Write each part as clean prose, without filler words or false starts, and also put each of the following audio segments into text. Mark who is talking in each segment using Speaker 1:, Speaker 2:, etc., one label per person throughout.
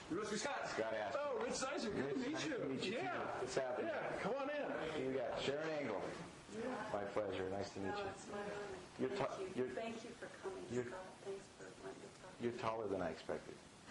Speaker 1: You must be Scott.
Speaker 2: Scott Astor.
Speaker 1: Oh, Rich Zeiser. Good to meet you.
Speaker 2: Nice to meet you.
Speaker 1: Yeah.
Speaker 2: What's happening?
Speaker 1: Yeah, come on in.
Speaker 2: You got Sharon Angle. Yeah. My pleasure. Nice to meet you.
Speaker 3: It's my honor. Thank you for coming, Scott. Thanks for letting me talk.
Speaker 2: You're taller than I expected.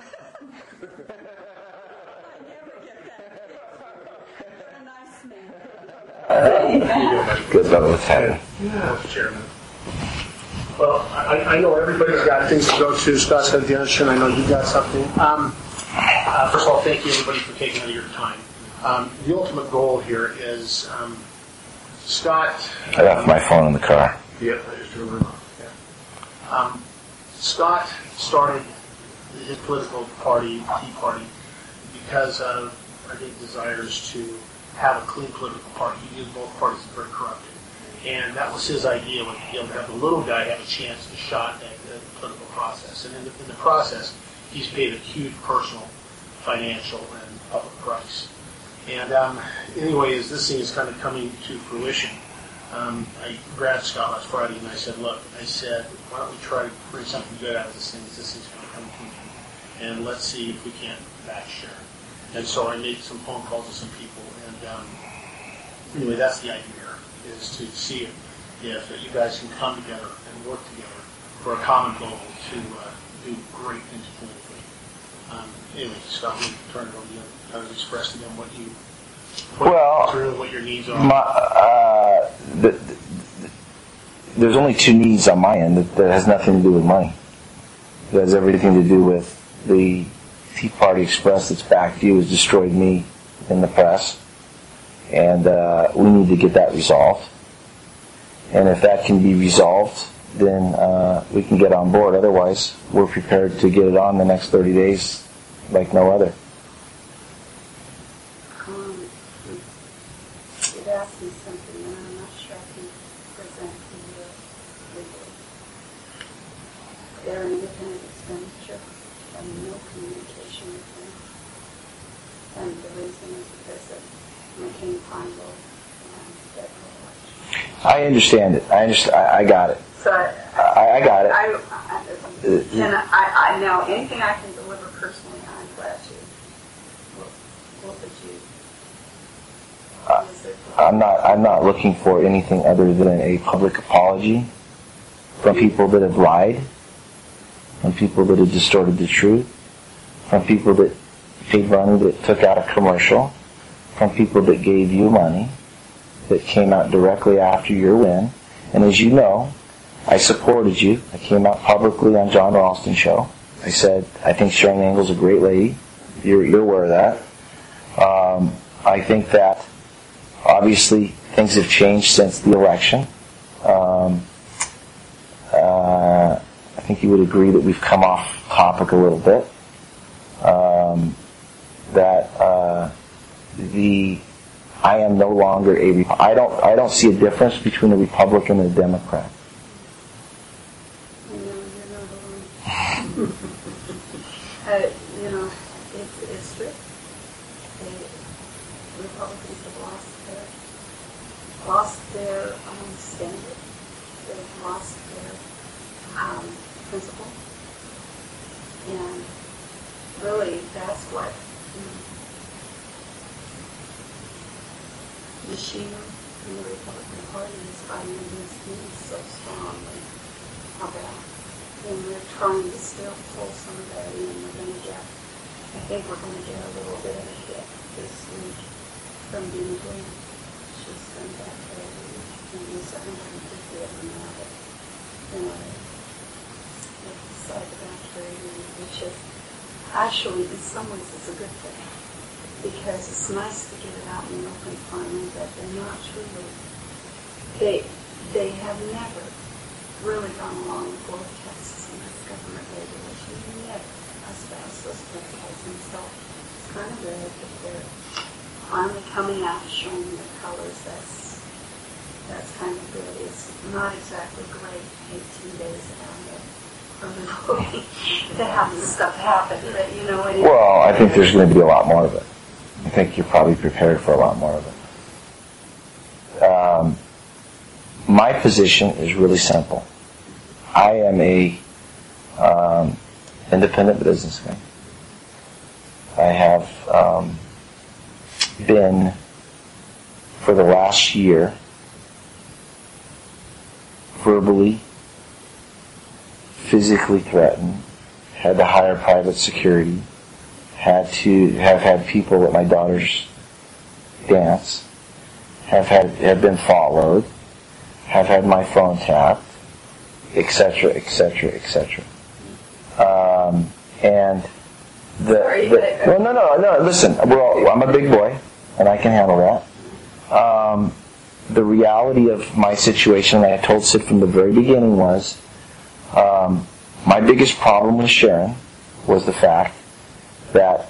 Speaker 3: I never get that. You're a nice man.
Speaker 2: Good fellow. What's happening?
Speaker 1: Yeah, Chairman. Well, I know everybody's got things to go to. Scott's got dinner, and I know you've got something. First of all, thank you, everybody, for taking out of your time. The ultimate goal here is Scott...
Speaker 2: I left my phone in the car.
Speaker 1: Yep, I just remember. Yeah. Scott started his political party, Tea Party, because of, I think, desires to have a clean political party. He knew both parties were very corrupted. And that was his idea, was to be able to have the little guy have a chance to shot at the political process. And in the process, he's paid a huge personal, financial, and public price. And anyway, as this thing is kind of coming to fruition, I grabbed Scott last Friday and I said, look, why don't we try to bring something good out of this thing as this thing's going to come to, and let's see if we can't back share. And so I made some phone calls to some people, and anyway, that's the idea here, is to see if you guys can come together and work together for a common goal to do great things politically. Anyway, Scott, we turn it over to you. Kind of express to them what your needs are.
Speaker 2: There's only two needs on my end that has nothing to do with money. It has everything to do with the Tea Party Express that's backed you has destroyed me in the press, and we need to get that resolved. And if that can be resolved, then we can get on board. Otherwise, we're prepared to get it on the next 30 days like no other.
Speaker 3: You'd asked me something, and I'm not sure I can present to you legally. They're an independent expenditure, and no communication with them. And the reason is because of McCain-Feingold and federal election.
Speaker 2: I understand it. I got it.
Speaker 3: So
Speaker 2: I got it.
Speaker 3: I know anything I can deliver personally, I'm glad to. What would you?
Speaker 2: I'm not looking for anything other than a public apology from people that have lied, from people that have distorted the truth, from people that paid money that took out a commercial, from people that gave you money that came out directly after your win. And as you know, I supported you. I came out publicly on John Ralston's show. I said, I think Sharon Angle's a great lady. You're aware of that. I think that obviously things have changed since the election. I think you would agree that we've come off topic a little bit. I am no longer I don't see a difference between a Republican and a Democrat.
Speaker 3: It's true. The Republicans have lost their standard. They've lost their principle. And really, that's what machine in the Republican Party is fighting against me so strongly about. And we're trying to still pull some of that in. I think we're going to get a little bit of a hit this week from Dina Green. She's done that for a week, and there's 150 of them now that, they've decided about trading, which is actually, in some ways, it's a good thing. Because it's nice to get it out in the open finally that they're not truly, they have never really gone along with both Texas and its government regulation. Never espoused those principles. And so it's kind of good that they're finally coming out and showing their colors. That's kind of good. It's not exactly great 18 days from the voting to have this stuff happen, but you know what?
Speaker 2: Well, I think there's going to be a lot more of it. I think you're probably prepared for a lot more of it. My position is really simple. I am a independent businessman. I have been, for the last year, verbally, physically threatened, had to hire private security, had people at my daughter's dance, have been followed, have had my phone tapped, etc., etc., etc. And no. Listen, I'm a big boy, and I can handle that. The reality of my situation, I told Sid from the very beginning, was my biggest problem with Sharon was the fact that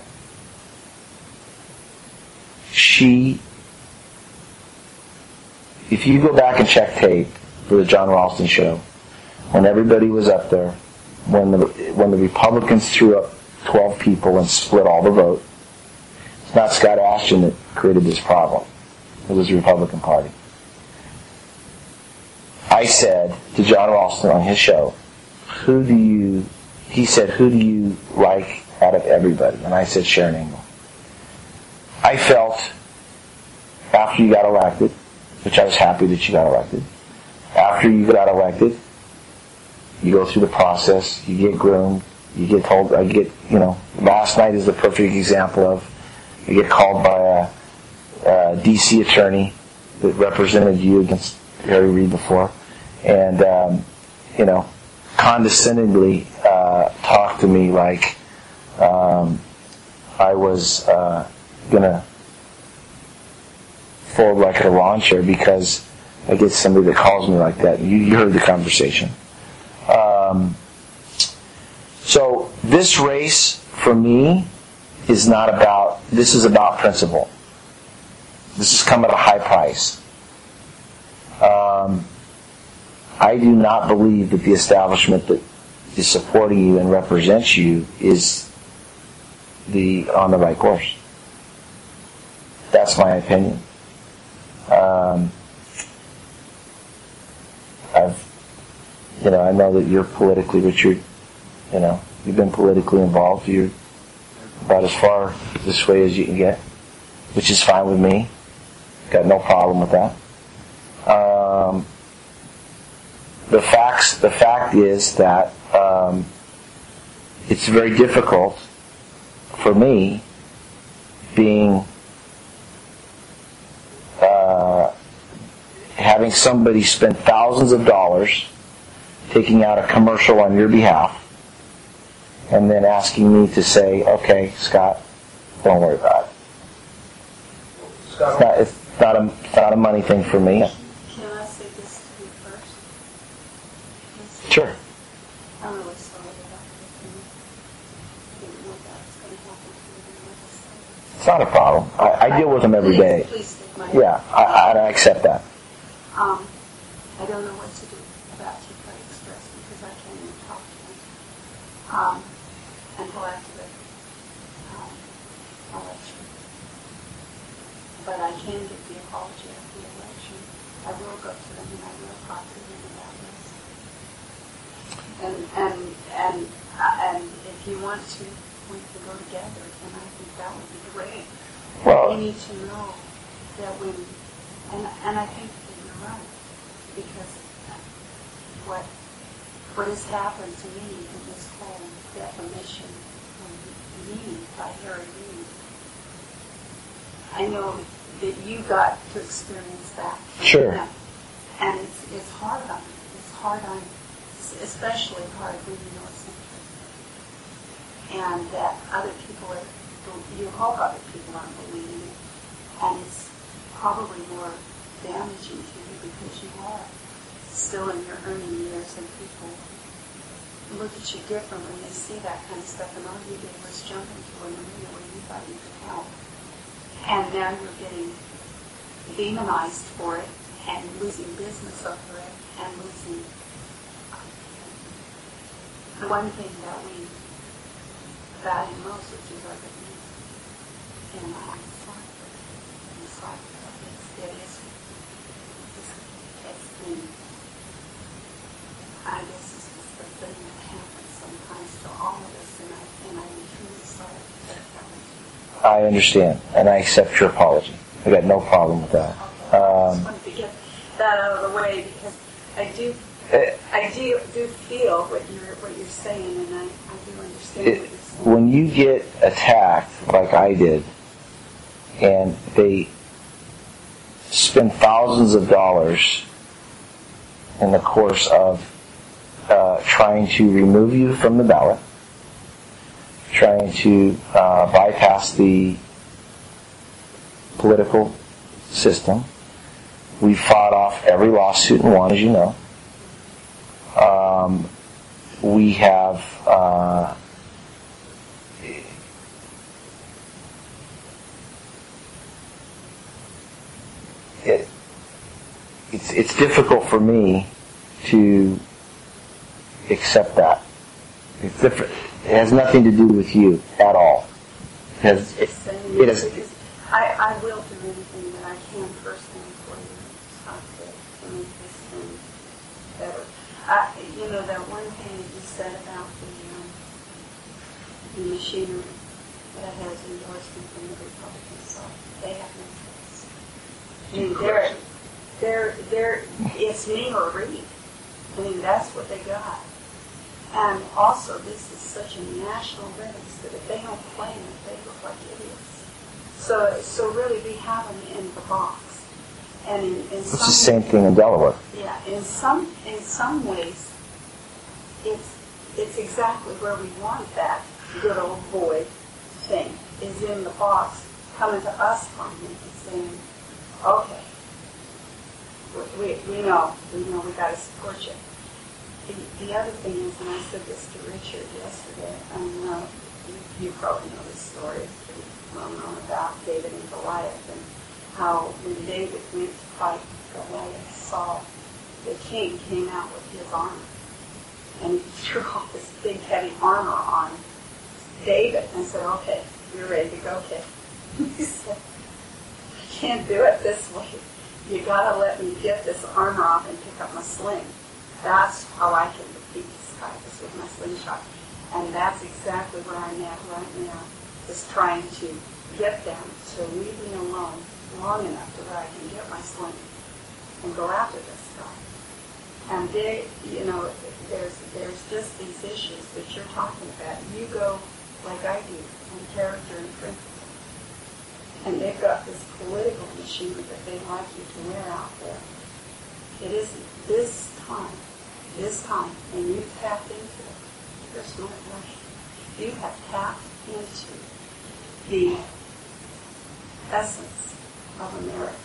Speaker 2: if you go back and check tape for the John Ralston show, when everybody was up there, when the Republicans threw up 12 people and split all the vote, it's not Scott Ashton that created this problem. It was the Republican Party. I said to John Ralston on his show, he said, who do you like out of everybody? And I said, Sharon Ingle. I felt, after you got elected, which I was happy that you got elected, after you got elected, you go through the process, you get groomed, you get told, last night is the perfect example of, you get called by a D.C. attorney that represented you against Harry Reid before, and, condescendingly talked to me like I was going to fold like a lawn chair because I get somebody that calls me like that. You heard the conversation. So this race for me is not about, this is about principle. This has come at a high price. I do not believe that the establishment that is supporting you and represents you is on the right course. That's my opinion. I know that you're politically, Richard, you've been politically involved. You're about as far this way as you can get, which is fine with me. Got no problem with that. The fact is that it's very difficult for me having somebody spend thousands of dollars taking out a commercial on your behalf and then asking me to say, okay, Scott, don't worry about it.
Speaker 1: Scott,
Speaker 2: It's not a money thing for me.
Speaker 3: Can I say this to you first?
Speaker 2: Sure.
Speaker 3: I'm really sorry about this. I didn't know that was going to happen to you.
Speaker 2: It's not a problem. I deal with them every day.
Speaker 3: Please take my
Speaker 2: Yeah, I accept that.
Speaker 3: I don't know what to do about Tea Party Express because I can't even talk to them until after the election. But I can give the apology after the election. I will go to them and I will talk to them about this. And if you want to, we can go together, and I think that would be great.
Speaker 2: Well,
Speaker 3: we need to know that and I think that you're right, because what has happened to me in this whole defamation of me by Harry Reid, I know that you got to experience that.
Speaker 2: Sure.
Speaker 3: And it's hard on me. It's hard on, especially hard when you know something. And that other people you hope other people aren't believing it. And it's probably more damaging to you because you are still in your earning years and people look at you different when they see that kind of stuff, and all you did was jump into an arena where you thought you could help. And now you're getting demonized for it and losing business over it and losing the one thing that we value most, which is our business. And I'm sorry. It's been, I guess it's just the thing that happens sometimes to all of us, and I'm truly sorry that it happens to
Speaker 2: I understand, and I accept your apology. I got no problem with that.
Speaker 3: I just wanted to get that out of the way because I do feel what you're saying, and I do understand what you're saying.
Speaker 2: When you get attacked like I did, and they spend thousands of dollars in the course of trying to remove you from the ballot, trying to bypass the political system. We fought off every lawsuit and won, as you know. We have it's difficult for me to accept that. It's different. It has nothing to do with you at all. It is.
Speaker 3: I will do anything that I can personally for you to make this thing better. That one thing that you said about the machinery that has endorsement from the Republicans, so they have no choice. I mean, it's me or Reed. I mean, that's what they got. And also, this is such a national race that if they don't play in it, they look like idiots. So really, we have them in the box. And in
Speaker 2: it's
Speaker 3: some
Speaker 2: the same thing in Delaware.
Speaker 3: Yeah, in some ways, it's exactly where we want that good old boy thing, is in the box, coming to us finally and saying, okay, we know we got to support you. The other thing is, and I said this to Richard yesterday, you probably know this story, it's pretty well known about David and Goliath, and how when David went to fight Goliath, Saul, the king, came out with his armor. And he threw all this big heavy armor on David and said, okay, you're ready to go, kid. He said, I can't do it this way. You gotta let me get this armor off and pick up my sling. That's how I can defeat this guy, just with my slingshot. And that's exactly where I'm at right now, is trying to get them to leave me alone long enough to where I can get my sling and go after this guy. And there's just these issues that you're talking about. You go like I do on character and principle. And they've got this political machinery that they'd like you to wear out there. It isn't this time, and you've tapped into it. You're smart, right? You have tapped into the essence of America.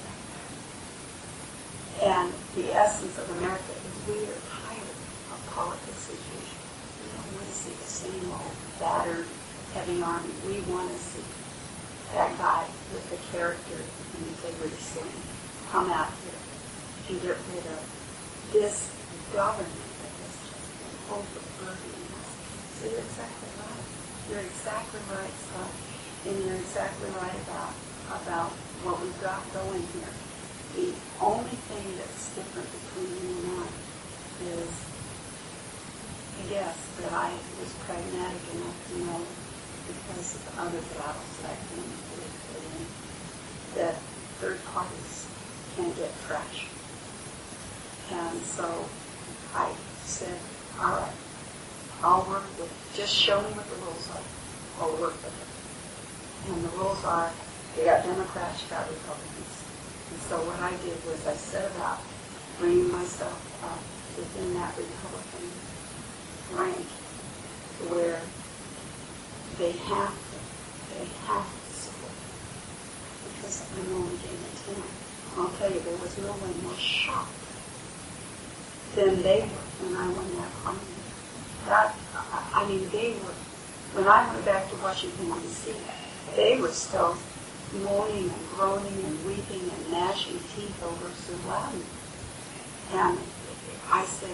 Speaker 3: And the essence of America is we are tired of politics as usual. We don't want to see the same old battered, heavy army. We want to see that guy with the character and integrity saying, come out here and get rid of this government that has just been overburdening us. So you're exactly right. You're exactly right, Scott. And you're exactly right about what we've got going here. The only thing that's different between you and I is, I guess, that I was pragmatic enough to know, because of other battles that I've been in, that third parties can get trash. And so I said, all right, I'll work with it. Just show me what the rules are. I'll work with it. And the rules are, you got Democrats, you got Republicans. And so what I did was I set about bringing myself up within that Republican rank to where they have to support me. Because I'm only getting a 10. I'll tell you, there was no one more shocked than they were when I won that primary. They were, when I went back to Washington, D.C., they were still moaning and groaning and weeping and gnashing teeth over Sue Loudon. And I said,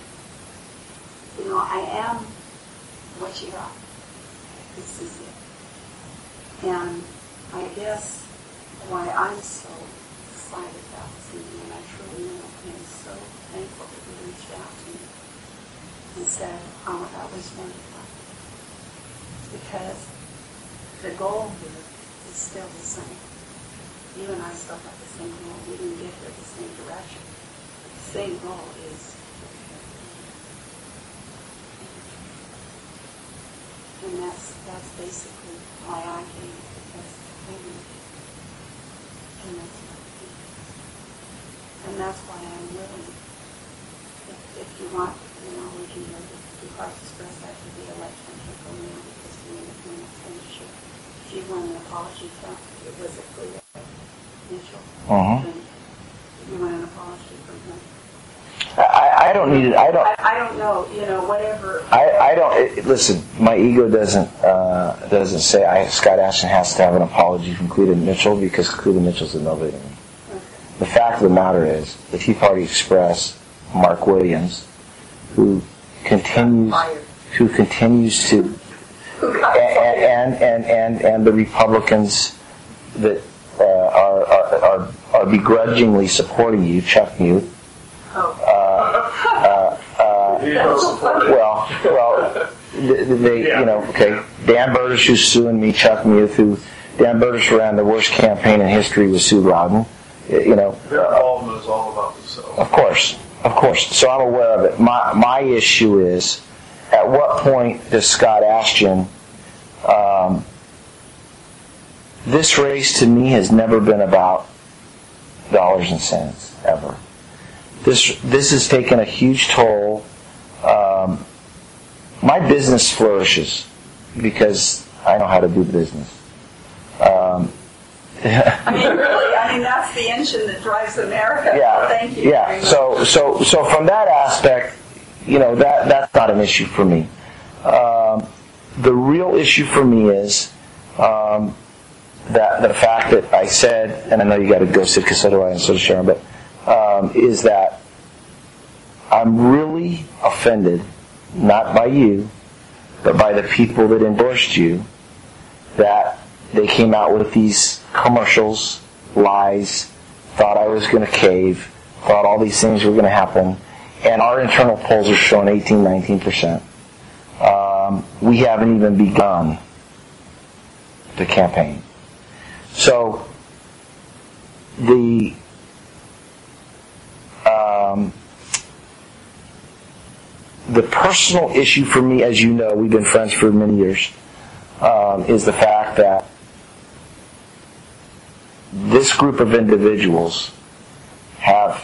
Speaker 3: I am what you are. This is it. And I guess why I'm so excited about this meeting, and I truly am, I'm so thankful that you reached out to me and said, that was wonderful. Because the goal here is still the same. You and I still have the same goal. We didn't get here the same direction. The same goal is, and that's basically why I came, because and that's what I think. And that's why I'm willing, if you want, we can go to Park Express after the election, can't go now because the independent's finished it. If you want an apology from, was it clear, Mitchell? You want an apology from him?
Speaker 2: I don't need it.
Speaker 3: I don't know, whatever.
Speaker 2: I don't listen. My ego doesn't say Scott Ashton has to have an apology from Cleveland Mitchell, because Cleveland Mitchell's a nobody to me.
Speaker 3: Okay.
Speaker 2: The fact of the matter is, the Tea Party Express, Mark Williams, who continues to, and the Republicans that are begrudgingly supporting you, Chuck Muth. Dan Burdish, who's suing me, Chuck Muth, Dan Burdish ran the worst campaign in history with Sue Loudon.
Speaker 4: Their involvement is all about themselves.
Speaker 2: Of course. So I'm aware of it. My issue is, at what point does Scott Ashton? This race to me has never been about dollars and cents, ever. This has taken a huge toll. My business flourishes because I know how to do business.
Speaker 3: That's the engine that drives America.
Speaker 2: Yeah.
Speaker 3: Thank you.
Speaker 2: Yeah.
Speaker 3: Very much.
Speaker 2: So from that aspect, that's not an issue for me. The real issue for me is that the fact that I said, and I know you got to go sit, because so do I, and so does Sharon, but is that I'm really offended, not by you, but by the people that endorsed you, that they came out with these commercials, lies, thought I was going to cave, thought all these things were going to happen, and our internal polls are showing 18-19%. We haven't even begun the campaign. So the personal issue for me, as you know, we've been friends for many years, is the fact that this group of individuals have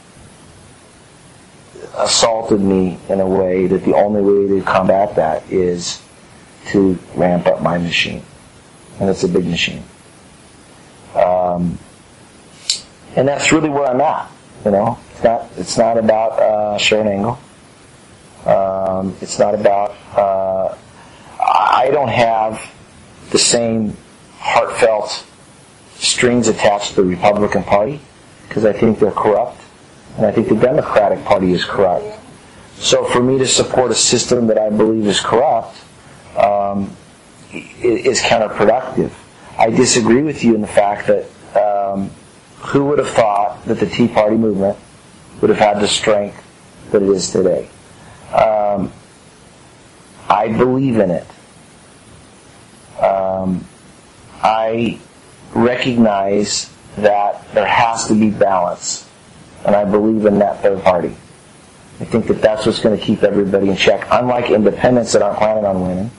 Speaker 2: assaulted me in a way that the only way to combat that is to ramp up my machine. And it's a big machine. And that's really where I'm at. It's not about Sharon Engel. It's not about. I don't have the same heartfelt strings attached to the Republican Party, because I think they're corrupt, and I think the Democratic Party is corrupt. So for me to support a system that I believe is corrupt is counterproductive. I disagree with you in the fact that who would have thought that the Tea Party movement would have had the strength that it is today? I believe in it. I recognize that there has to be balance, and I believe in that third party. I think that that's what's going to keep everybody in check. Unlike independents that aren't planning on winning.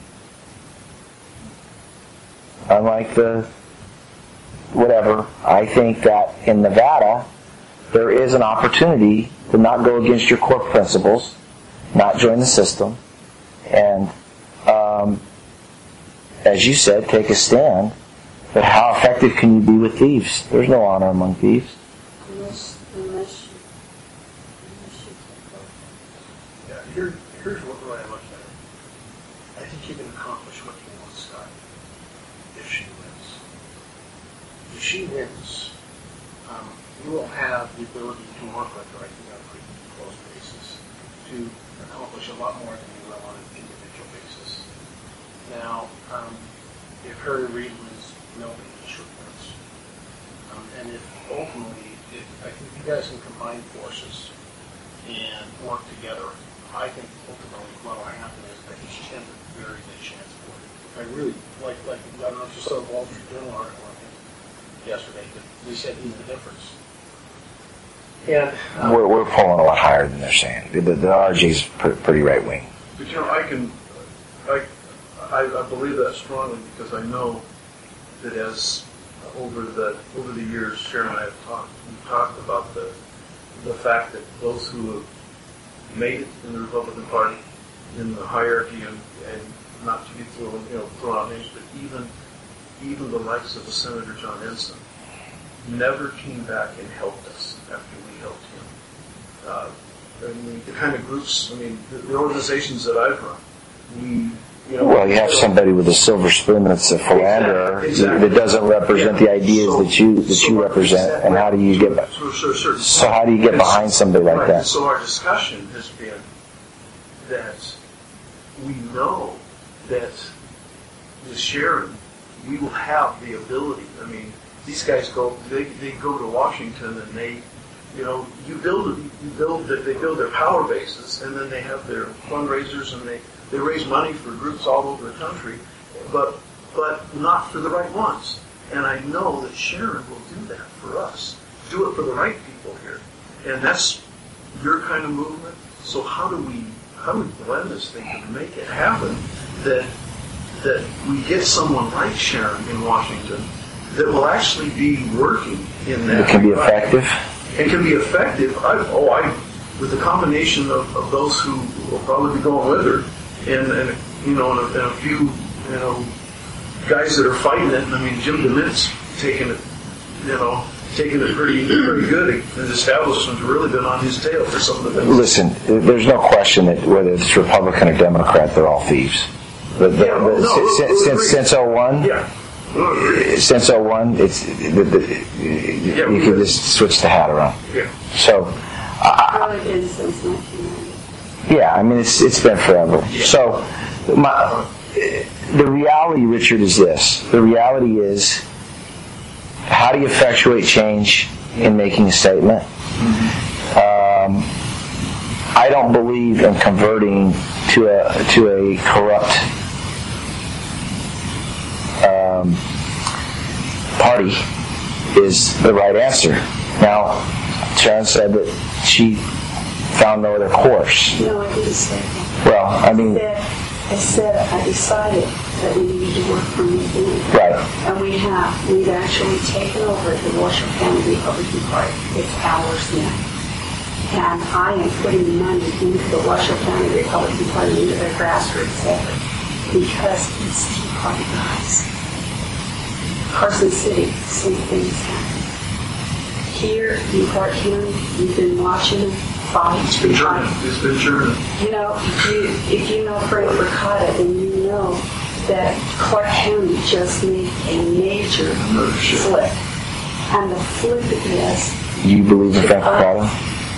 Speaker 2: Unlike the whatever, I think that in Nevada there is an opportunity to not go against your core principles, not join the system, and as you said, take a stand. But how effective can you be with thieves? There's no honor among thieves.
Speaker 3: Unless you
Speaker 1: Yeah, here's what I look at it. I think you can accomplish what you want, Scott, if she wins. If she wins, you will have the ability to work with her, I think, on a pretty close basis, to accomplish a lot more than you will on an individual basis. Now, if Harry Reid wins, nobody should wins. And if ultimately, I think you guys can combine forces and work together, I think ultimately what will happen is that each has a very good chance for it. I really like, I don't know if you saw the Wall Street Journal article yesterday, but they said he's the difference. And
Speaker 2: We're pulling a lot higher than they're saying. The RJ's pretty right wing.
Speaker 4: But I believe that strongly because I know that as over the years, Sharon and I have talked about the fact that those who have made it in the Republican Party, in the hierarchy, and not to be thrown out names, but even the likes of the Senator John Ensign, never came back and helped us after we helped him. The kind of groups, the organizations that I've run,
Speaker 2: Well, you have somebody with a silver spoon that's a philanderer that doesn't represent the ideas that you represent, and how do you get how do you get behind somebody like that?
Speaker 4: So our discussion has been that we know that with Sharon, we will have the ability. These guys they go to Washington and they build their power bases, and then they have their fundraisers, and they raise money for groups all over the country, but not for the right ones. And I know that Sharon will do that for us, do it for the right people here, and that's your kind of movement. So how do we blend this thing to make it happen that we get someone like Sharon in Washington that will actually be working in that.
Speaker 2: It can be effective.
Speaker 4: It can be effective. With the combination of those who will probably be going with her, and a few guys that are fighting it. Jim DeMint's taking it pretty good. His establishment's really been on his tail for some of the things.
Speaker 2: Listen, there's no question that whether it's Republican or Democrat, they're all thieves. Since 01. Yeah. Since 01, you can just switch the hat around.
Speaker 4: Yeah.
Speaker 2: So,
Speaker 3: Really been since 1990.
Speaker 2: Yeah, it's been forever. Yeah. So, the reality, Richard, is this. The reality is, how do you effectuate change in making a statement? I don't believe in converting to a corrupt party is the right answer. Now, Sharon said that she found no other course.
Speaker 3: No, I didn't say that.
Speaker 2: Well,
Speaker 3: I said I decided that we needed to work from within.
Speaker 2: Right.
Speaker 3: And we've actually taken over the Washoe County Republican Party. It's ours now. And I am putting money into the Washoe County Republican Party, into their grassroots effort, because it's Tea Party guys. Carson City, same things happen. Here in Clark County, you've been watching them fight.
Speaker 4: It's been churning.
Speaker 3: If you know Frank Ricotta, then you know that Clark County just made a major flip. And the flip is...
Speaker 2: You believe in Frank Ricotta?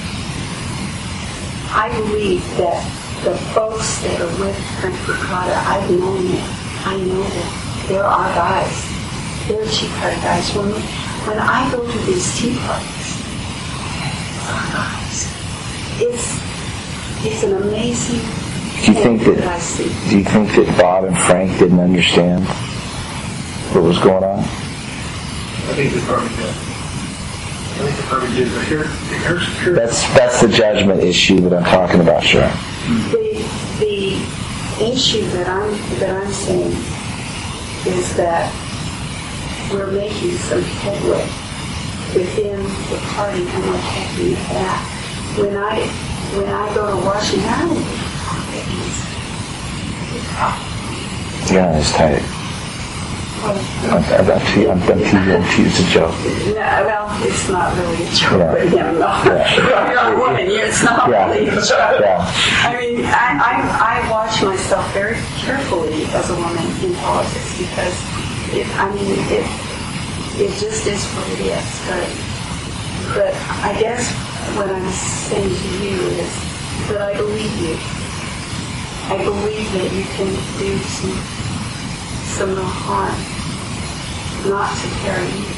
Speaker 3: I believe that the folks that are with Frank Ricotta, I've known them. I know them. They're our guys. They're Tea Party guys. When I go to these tea parties, our guys, it's an amazing thing that I see.
Speaker 2: Do you think that Bob and Frank didn't understand what was going on?
Speaker 1: I think they probably did. But here.
Speaker 2: That's the judgment issue that I'm talking about, sure.
Speaker 3: The issue that I'm saying is that we're making some headway within the party, and we're taking it back. When I go to Washington, I don't think
Speaker 2: Yeah, it's tight. I'm teasing. It's a joke.
Speaker 3: No, well, it's not really a joke,
Speaker 2: Yeah.
Speaker 3: but you're a woman. It's not really a joke.
Speaker 2: Yeah.
Speaker 3: I watch myself very carefully as a woman in politics because it just is what it is. But I guess what I'm saying to you is that I believe you. I believe that you can do some real harm, not to carry you.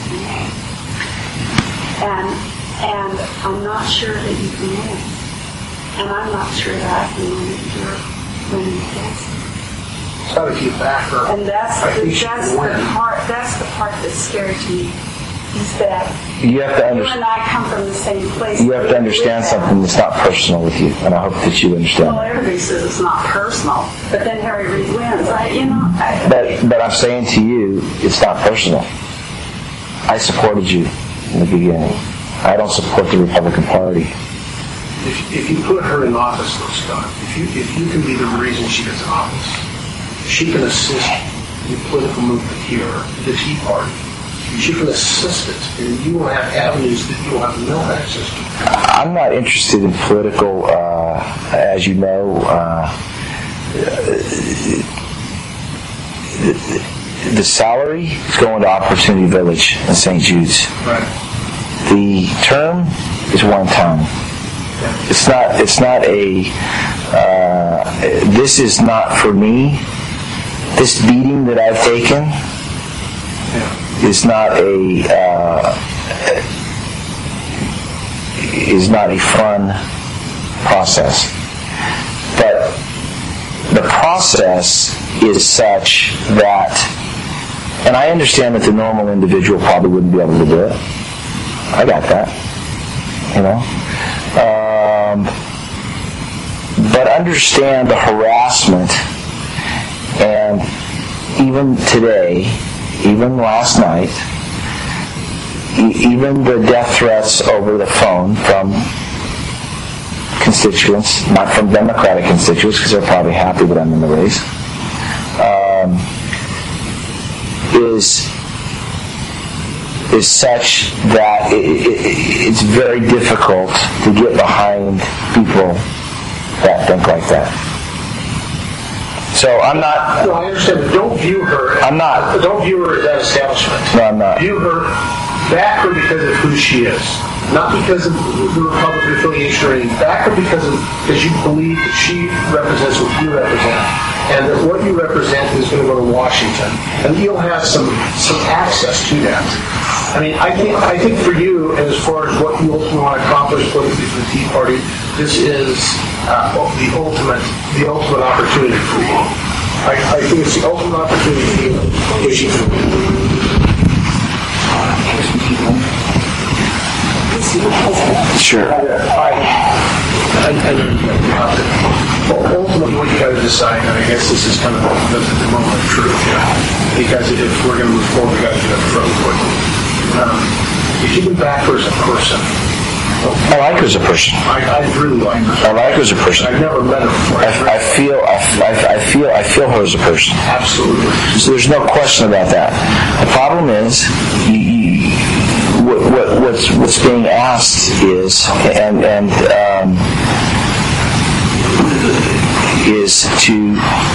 Speaker 3: And I'm not sure that you can win. And I'm not sure that I can win if you're winning against me.
Speaker 1: Scott, if you back her,
Speaker 3: And that's
Speaker 1: I think
Speaker 3: the
Speaker 1: she can win.
Speaker 3: part that's scary to me, is that
Speaker 2: You have to
Speaker 3: you
Speaker 2: understand.
Speaker 3: and I come from the same place.
Speaker 2: You have to understand something that's not personal with you, and I hope that you understand
Speaker 3: Well,
Speaker 2: that.
Speaker 3: everybody says it's not personal, but then Harry Reid wins.
Speaker 2: But I'm saying to you, it's not personal. I supported you in the beginning. I don't support the Republican Party.
Speaker 1: If you put her in office, though, Scott, if you can be the reason she gets in office, she can assist the political movement here, the Tea Party. She can assist it, and you will have avenues that you will have no access to.
Speaker 2: I'm not interested in political, as you know. The salary is going to Opportunity Village in St. Jude's.
Speaker 1: Right.
Speaker 2: The term is one time. It's not a. This is not for me. This beating that I've taken is not a fun process. But the process is such that, and I understand that the normal individual probably wouldn't be able to do it. I got that, you know. But understand the harassment, and even today, even last night, even the death threats over the phone from constituents, not from Democratic constituents, because they're probably happy that I'm in the race, is such that it's very difficult to get behind people that think like that. So I'm not.
Speaker 1: No, I understand, but don't view her.
Speaker 2: I'm not.
Speaker 1: Don't view her as that establishment.
Speaker 2: No, I'm not.
Speaker 1: View her, back her because of who she is, not because of the Republican affiliation or anything. Back her because you believe that she represents what you represent, and that what you represent is going to go to Washington, and you'll have some access to that. I mean, I think for you, as far as what you ultimately want to accomplish politically for the Tea Party, this is the ultimate opportunity for you. I think it's the ultimate opportunity for you if you can win.
Speaker 2: Sure.
Speaker 1: Ultimately, what you got to decide, and I guess this is kind of the moment of truth here, because if we're going to move forward, we got to do that fairly quickly. If you can back her as a person,
Speaker 2: I like her as a person.
Speaker 1: I really like her.
Speaker 2: I like her as a person.
Speaker 1: I've never met her before.
Speaker 2: I feel her as a person.
Speaker 1: Absolutely.
Speaker 2: So there's no question about that. The problem is, what's being asked is, is to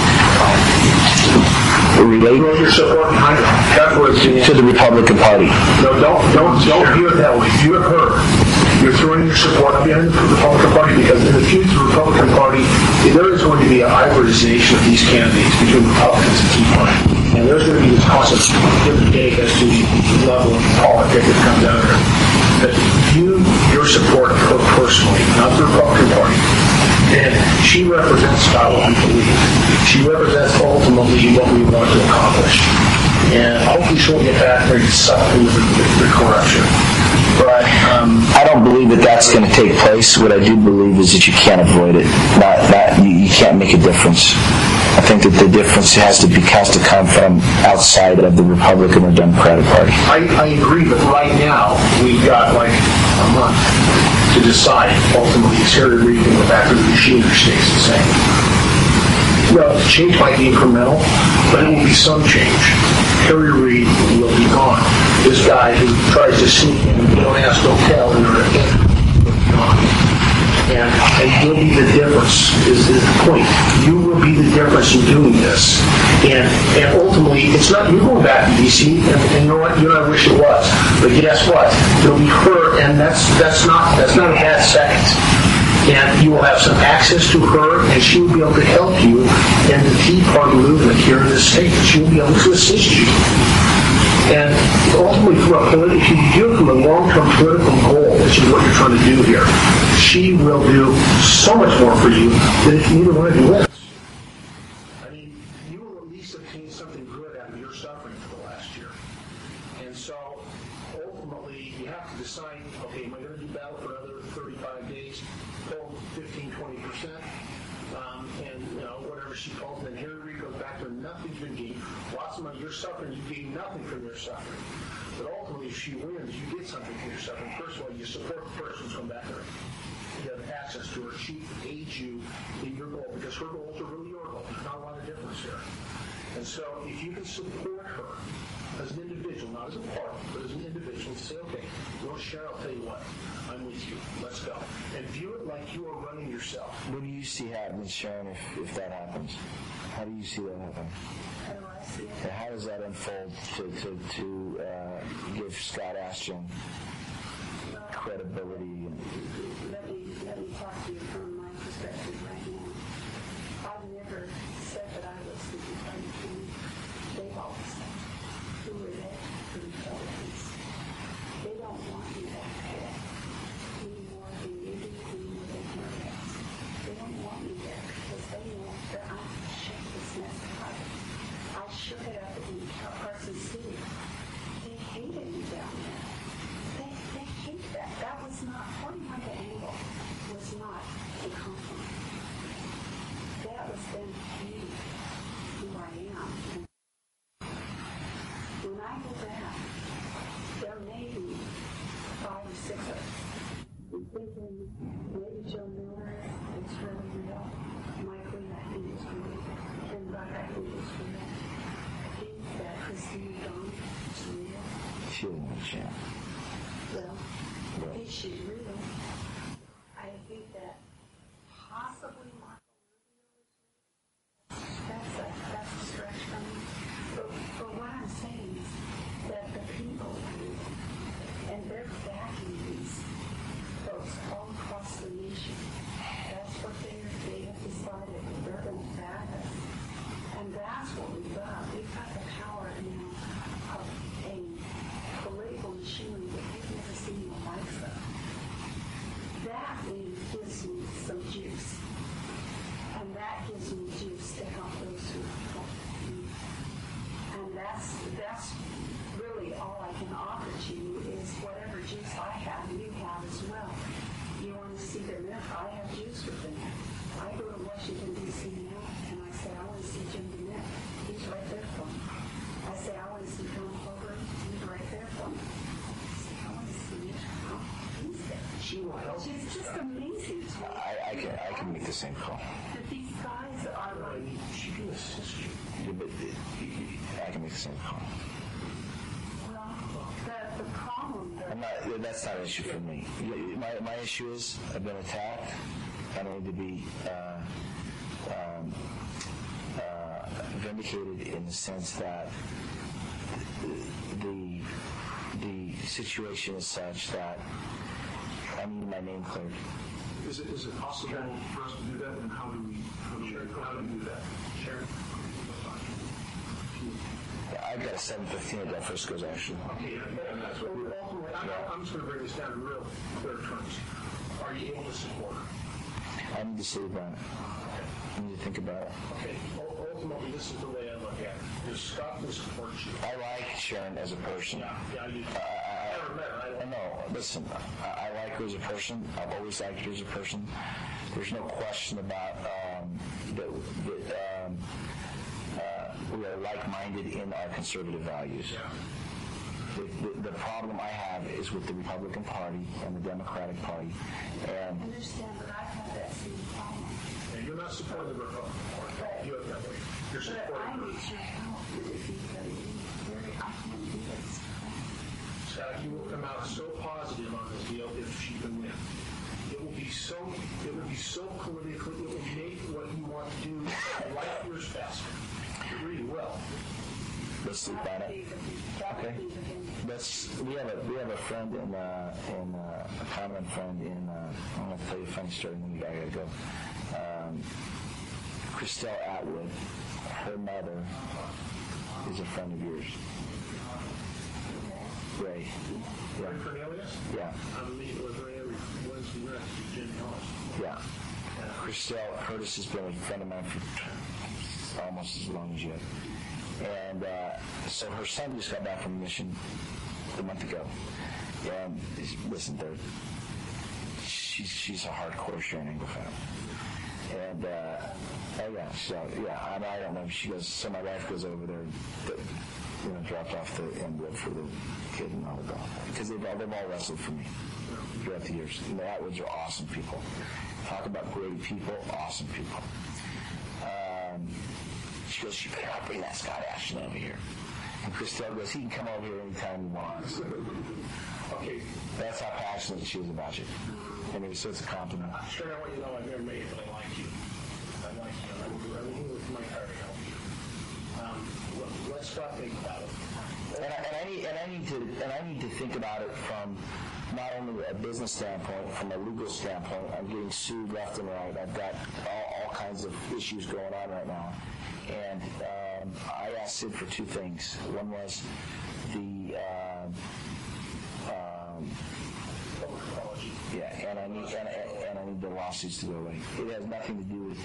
Speaker 2: relate
Speaker 1: Throw your support behind her. That's what it's being
Speaker 2: to the Republican Party.
Speaker 1: No, don't view it that way. View it her. You're throwing your support behind the Republican Party because in the future, the Republican Party, there is going to be a hybridization of these candidates between Republicans and Tea Party. And there's going to be this constant debate as to the level of politics that comes out of there. But view your support for her personally, not the Republican Party. And she represents Scott, what we believe. She represents ultimately what we want to accomplish. And hopefully she'll get back there and sucked into the corruption. But
Speaker 2: I don't believe that that's going to take place. What I do believe is that you can't avoid it. You can't make a difference. I think that the difference has to come from outside of the Republican or Democratic Party.
Speaker 1: I agree, but right now we've got like a month to decide. Ultimately, is Harry Reid going to go back to the machine or stays the same? Well, the change might be incremental, but it will be some change. Harry Reid will be gone. This guy who tries to sneak in and don't ask, don't tell, and will be gone. And you'll be the difference, is the point. You will be the difference in doing this. And ultimately, it's not you going back to D.C., and you know what? You and I wish it was. But guess what? It'll be her, and that's not a bad second. And you will have some access to her, and she will be able to help you in the Tea Party movement here in the state. She will be able to assist you. And ultimately, if you do it from a long-term political goal, which is what you're trying to do here, she will do so much more for you than if neither one of you wins. I mean, you will track of your suffering for the last year. And so, ultimately, you have to decide, okay, am I going to do battle for another 35 days, pull 15, 20%, and, whatever she calls, and then Hillary goes back to nothing's been gained. Lots of money, you're suffering, you gain nothing from your suffering. But ultimately, if she wins, you get something from your suffering. First of all, you support the person who's come back there. You have access to her. She aids you in your goal, because her goals are really your goals. There's not a lot of difference here. And so if you can support her as an individual, not as a party, but as an individual, and say, okay, well, Sharon, I'll tell you what, I'm with you. Let's go. And view it like you are running yourself.
Speaker 2: What do you see happening, Sharon, if that happens? How do you see that happen?
Speaker 3: How do I see it?
Speaker 2: And how does that unfold to give Scott Ashton credibility?
Speaker 3: Let me talk to you from my perspective right now. I've never said that I was the Republican. They've always said, who are they? The Republicans. They don't want me back there any more than you do, any more than anybody else. They don't want me there because they know that I shook this mess up. I shook it up in Carson City. They hated me down there. They hate that. That was not, 41 to Angle was not a compliment. That was them hating who I am. And when I go back, there may be 5 or 6 of us thinking maybe Joe Miller is really real. Mike Lee, I think is real. Ken Buck, I think is real. I think that Christine Dunn is real.
Speaker 2: She isn't a champ.
Speaker 3: Well, I think she's real. I think that possibly Marco Rubio is real. That's a stretch for me. But what I'm saying is that the people are real. And they're backing these folks all across the nation. That's what they have decided. They're going to back us. And that's what we've got. We've got the power now of a political machinery that we've never seen the likes of. That gives me some juice. And that gives me juice to help those who help me. And that's really all I can offer to you is whatever juice I have, you have as well. You want to see the myth? I have juice within it. I go to Washington, D.C. now, and I say, I want to see Jim DeMint. He's right there for me. I say, I want to see Tom Clover. He's right there for me. I say, I want to see Mitch Trump. He's there.
Speaker 1: She will help you.
Speaker 3: It's just amazing to me.
Speaker 2: I can make the same call.
Speaker 3: That these guys are like...
Speaker 1: She can assist you.
Speaker 2: Yeah, but I can make the same call.
Speaker 3: Well, the problem...
Speaker 2: That's not an issue for me. My issue is I've been attacked. I need to be vindicated in the sense that the situation is such that I need my name cleared.
Speaker 5: Is it possible for us to do that, and how do we do that? Sharon?
Speaker 2: I've got a 7:15 at Del Frisco's actually.
Speaker 1: Okay, ultimately, I'm just going to bring this down to real clear terms. Are you able to support her?
Speaker 2: I need to sleep on it. I need to think about it.
Speaker 1: Okay, ultimately, this is the way I look at it. There's Scott who supports you.
Speaker 2: I like Sharon as a person.
Speaker 1: Yeah, you never met her.
Speaker 2: No, listen, I like her as a person. I've always liked her as a person. There's no question about that we are like-minded in our conservative values.
Speaker 1: Yeah.
Speaker 2: The problem I have is with the Republican Party and the Democratic Party. And
Speaker 3: I understand, but I've had that same problem.
Speaker 1: And you're not supporting the Republican Party. You have that way. You're
Speaker 3: But I
Speaker 1: supporting
Speaker 3: need your help if you can I can't do this.
Speaker 1: Scott, you will come out so positive on this deal if she can win. It will be so political. It will make what you want to do life years faster. It really will.
Speaker 2: let's sleep on it. Okay. We have a friend a common friend in. I'm going to tell you a funny story, and then I got to go. Christelle Atwood, her mother is a friend of yours. Ray.
Speaker 1: Ray Cornelius?
Speaker 2: Yeah.
Speaker 1: I'm meeting with Ray every Wednesday night at Jim Ellis.
Speaker 2: Yeah. Christelle Curtis has been a friend of mine for almost as long as you have. And so her son just got back from a mission a month ago. And listen, she's a hardcore Sharon Engel fan. And I don't know. She goes. So my wife goes over there, dropped off the envelope for the kid and all that, because they've all wrestled for me throughout the years. And the Atwoods are awesome people. Talk about great people, awesome people. She goes, you better not bring that Scott Ashton over here. And Christelle goes, he can come over here anytime he wants.
Speaker 1: Okay.
Speaker 2: That's how passionate she is about you. Anyway, so it's a compliment.
Speaker 1: Sure, I want you to know I've never made it, but I like you. I like you, and I will do everything with my heart to help you. Let's start thinking about it.
Speaker 2: And I need to think about it from not only a business standpoint, from a legal standpoint. I'm getting sued left and right. I've got all kinds of issues going on right now. And I asked Sid for two things. One was the
Speaker 1: apology.
Speaker 2: Yeah, and I need the lawsuits to go away. It has nothing to do with.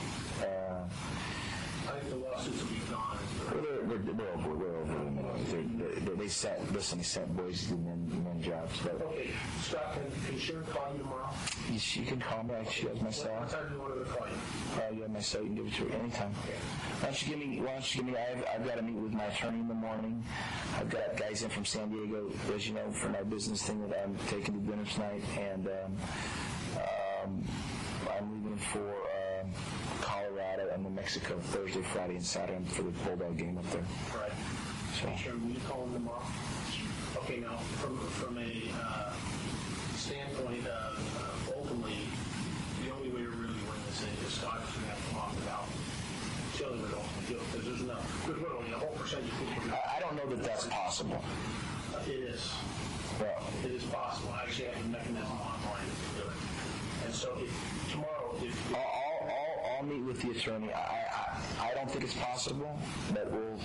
Speaker 1: I think the lawsuits will be gone.
Speaker 2: We're over them. They sent boys to men jobs. But
Speaker 1: okay, Scott, can Sharon call you tomorrow?
Speaker 2: She can call me. She has my cell.
Speaker 1: What time do you want her to call you?
Speaker 2: You have my cell. You can give it to her anytime.
Speaker 1: Okay.
Speaker 2: Why don't you give me? I've got to meet with my attorney in the morning. I've got guys in from San Diego, as you know, for my business thing that I'm taking to dinner tonight, and I'm leaving for Colorado and New Mexico Thursday, Friday, and Saturday for the Bulldog game up there.
Speaker 1: Right.
Speaker 2: So.
Speaker 1: Sure, will you call him tomorrow? Okay, now, from a standpoint of ultimately, the only way to really win this thing is Scott is going to have to talk about Chili would ultimately do it, because there's literally a whole percentage of people.
Speaker 2: I don't know that that's possible.
Speaker 1: It is.
Speaker 2: Well,
Speaker 1: it is possible. I actually have a mechanism online to do it. And so tomorrow,
Speaker 2: I'll meet with the attorney. I don't think it's possible, but we'll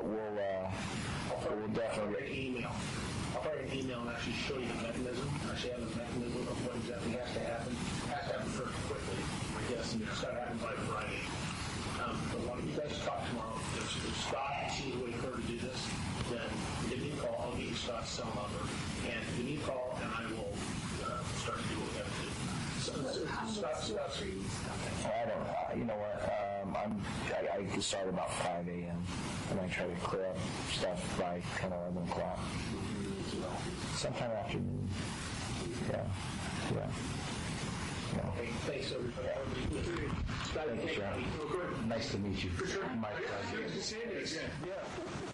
Speaker 2: definitely.
Speaker 1: I'll probably email and actually show you the mechanism. Actually have the mechanism of what exactly has to happen. It has to happen very quickly, I guess, and it's got to happen by Friday. But why don't you guys talk tomorrow? If Scott sees a way for her to do this, then give me a call. I'll give you Scott's cell number, and give me a call, and I will start to do what we have to do.
Speaker 2: I don't know. You know what? I start about 5 a.m. and I try to clear up stuff by kind of 11 o'clock. Sometime afternoon. Yeah.
Speaker 1: Okay, thanks everybody.
Speaker 2: Thank you, Sharon. Nice to meet you.
Speaker 5: For sure.
Speaker 2: My pleasure.
Speaker 5: Nice to see you again.
Speaker 1: Yeah.